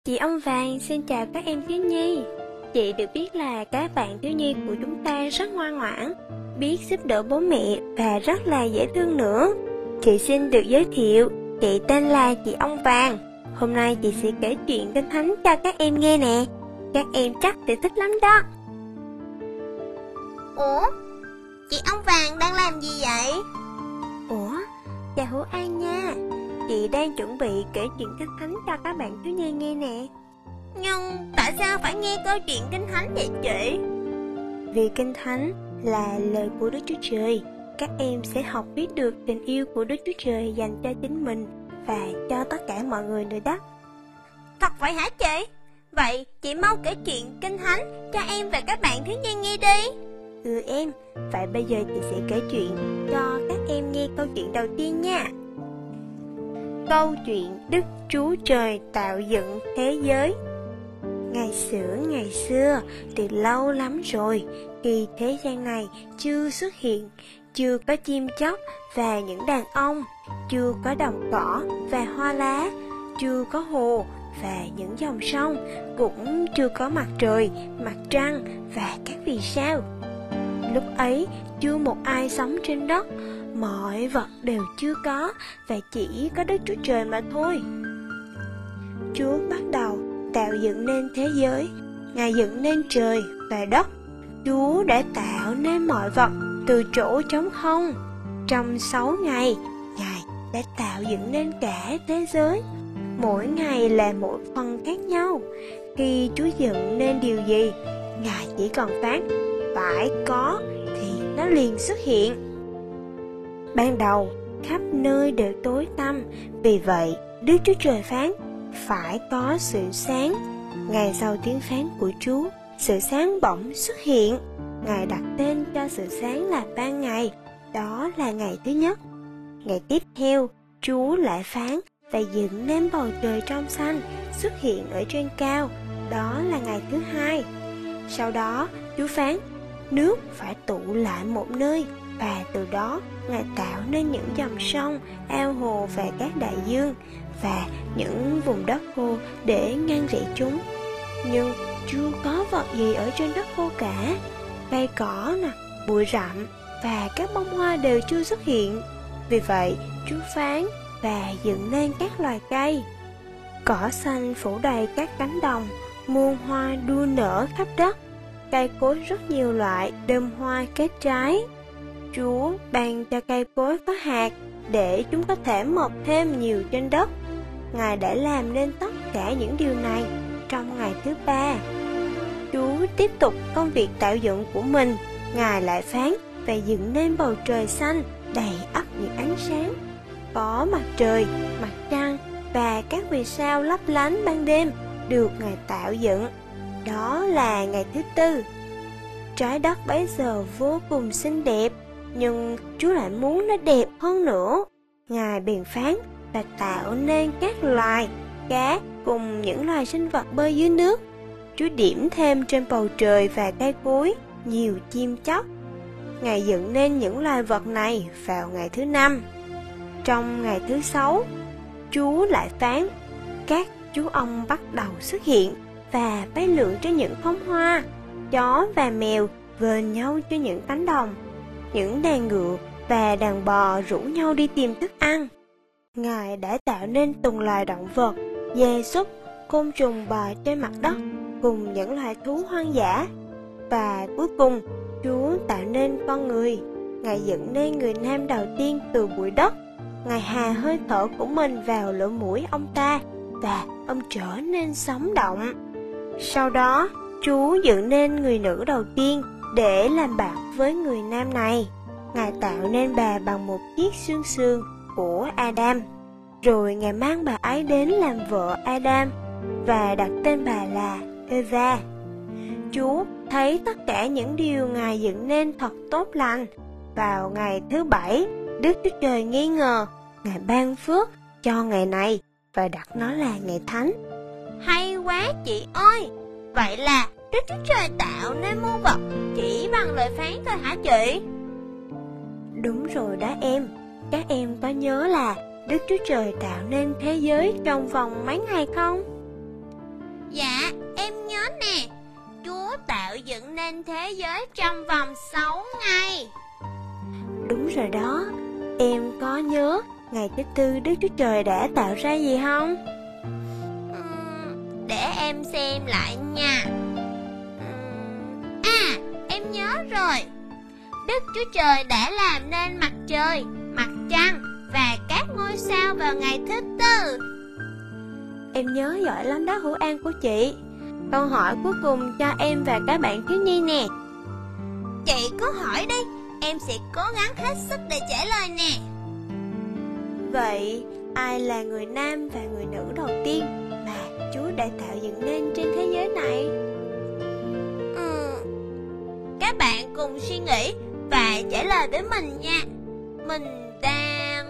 Chị Ông Vàng xin chào các em thiếu nhi. Chị được biết là các bạn thiếu nhi của chúng ta rất ngoan ngoãn, biết giúp đỡ bố mẹ và rất là dễ thương nữa. Chị xin được giới thiệu, chị tên là chị Ông Vàng. Hôm nay chị sẽ kể chuyện Kinh Thánh cho các em nghe nè. Các em chắc sẽ thích lắm đó. Ủa? Chị Ông Vàng đang làm gì vậy? Ủa? Chào Hữu An nha. Chị đang chuẩn bị kể chuyện Kinh Thánh cho các bạn thiếu nhi nghe nè. Nhưng tại sao phải nghe câu chuyện Kinh Thánh vậy chị? Vì Kinh Thánh là lời của Đức Chúa Trời, các em sẽ học biết được tình yêu của Đức Chúa Trời dành cho chính mình và cho tất cả mọi người nữa đó. Thật vậy hả chị? Vậy chị mau kể chuyện Kinh Thánh cho em và các bạn thiếu nhi nghe đi. Em, vậy bây giờ chị sẽ kể chuyện cho các em nghe câu chuyện đầu tiên nha. Câu chuyện Đức Chúa Trời tạo dựng thế giới. Ngày xưa, từ lâu lắm rồi, khi thế gian này chưa xuất hiện, chưa có chim chóc và những đàn ông, chưa có đồng cỏ và hoa lá, chưa có hồ và những dòng sông, cũng chưa có mặt trời, mặt trăng và các vì sao. Lúc ấy, chưa một ai sống trên đất, mọi vật đều chưa có và chỉ có Đức Chúa Trời mà thôi. Chúa bắt đầu tạo dựng nên thế giới. Ngài dựng nên trời và đất. Chúa đã tạo nên mọi vật từ chỗ trống không. Trong 6 ngày, Ngài đã tạo dựng nên cả thế giới. Mỗi ngày là một phần khác nhau. Khi Chúa dựng nên điều gì, Ngài chỉ cần phán phải có thì nó liền xuất hiện. Ban đầu, khắp nơi đều tối tăm, vì vậy Đức Chúa Trời phán phải có sự sáng. Ngày sau tiếng phán của Chúa, sự sáng bỗng xuất hiện. Ngài đặt tên cho sự sáng là ban ngày, đó là ngày thứ nhất. Ngày tiếp theo, Chúa lại phán và dựng nên bầu trời trong xanh xuất hiện ở trên cao, đó là ngày thứ hai. Sau đó, Chúa phán nước phải tụ lại một nơi, và từ đó Ngài tạo nên những dòng sông, ao hồ và các đại dương và những vùng đất khô để ngăn rỉ chúng. Nhưng chưa có vật gì ở trên đất khô cả. Cây cỏ nè, bụi rậm và các bông hoa đều chưa xuất hiện. Vì vậy, Chúa phán và dựng nên các loài cây. Cỏ xanh phủ đầy các cánh đồng, muôn hoa đua nở khắp đất. Cây cối rất nhiều loại đơm hoa kết trái. Chúa ban cho cây cối có hạt để chúng có thể mọc thêm nhiều trên đất. Ngài đã làm nên tất cả những điều này trong ngày thứ ba. Chúa tiếp tục công việc tạo dựng của mình. Ngài lại phán và dựng nên bầu trời xanh đầy ắp những ánh sáng. Có mặt trời, mặt trăng và các vì sao lấp lánh ban đêm được Ngài tạo dựng. Đó là ngày thứ tư. Trái đất bấy giờ vô cùng xinh đẹp, nhưng Chúa lại muốn nó đẹp hơn nữa. Ngài bèn phán và tạo nên các loài cá cùng những loài sinh vật bơi dưới nước. Chúa điểm thêm trên bầu trời và cây cối nhiều chim chóc. Ngài dựng nên những loài vật này vào ngày thứ năm. Trong ngày thứ sáu, Chúa lại phán các chú ong bắt đầu xuất hiện và bay lượn trên những phóng hoa. Chó và mèo vờn nhau trên những cánh đồng. Những đàn ngựa và đàn bò rủ nhau đi tìm thức ăn. Ngài đã tạo nên từng loài động vật, gia súc, côn trùng bò trên mặt đất cùng những loài thú hoang dã. Và cuối cùng, Chúa tạo nên con người. Ngài dựng nên người nam đầu tiên từ bụi đất. Ngài hà hơi thở của mình vào lỗ mũi ông ta và ông trở nên sống động. Sau đó, Chúa dựng nên người nữ đầu tiên để làm bạn với người nam này. Ngài tạo nên bà bằng một chiếc xương sườn của Adam. Rồi Ngài mang bà ấy đến làm vợ Adam và đặt tên bà là Eva. Chúa thấy tất cả những điều Ngài dựng nên thật tốt lành. Vào ngày thứ bảy, Đức Chúa Trời nghi ngờ. Ngài ban phước cho ngày này và đặt nó là ngày thánh. Hay quá chị ơi! Vậy là Đức Chúa Trời tạo nên muôn vật chỉ bằng lời phán thôi hả chị? Đúng rồi đó em. Các em có nhớ là Đức Chúa Trời tạo nên thế giới trong vòng mấy ngày không? nhớ nè, Chúa tạo dựng nên thế giới trong vòng 6 ngày. Đúng rồi đó, em có nhớ ngày thứ tư Đức Chúa Trời đã tạo ra gì không? Để em xem lại nha. Em nhớ rồi. Đức Chúa Trời đã làm nên mặt trời, mặt trăng và các ngôi sao vào ngày thứ tư. Em nhớ giỏi lắm đó Hữu An của chị. Câu hỏi cuối cùng cho em và các bạn thiếu nhi nè. Chị cứ hỏi đi, em sẽ cố gắng hết sức để trả lời nè. Vậy ai là người nam và người nữ đầu tiên mà Chúa đã tạo dựng nên trên thế giới này? Các bạn cùng suy nghĩ và trả lời với mình nha. Mình đang...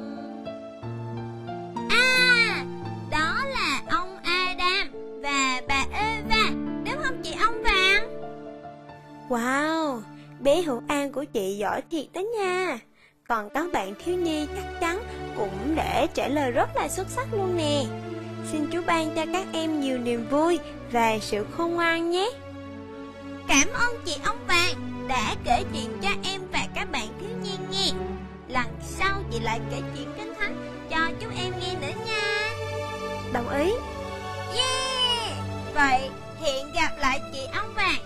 đó là ông Adam và bà Eva, đúng không chị Ông Vàng? Wow, bé Hữu An của chị giỏi thiệt đó nha. Còn các bạn thiếu nhi chắc chắn cũng để trả lời rất là xuất sắc luôn nè. Xin Chúa ban cho các em nhiều niềm vui và sự khôn ngoan nhé. Cảm ơn chị Ông Vàng đã kể chuyện cho em và các bạn thiếu nhi nghe. Lần sau chị lại kể chuyện Kinh Thánh cho chúng em nghe nữa nha. Đồng ý. Yeah! Vậy hẹn gặp lại chị Ông Vàng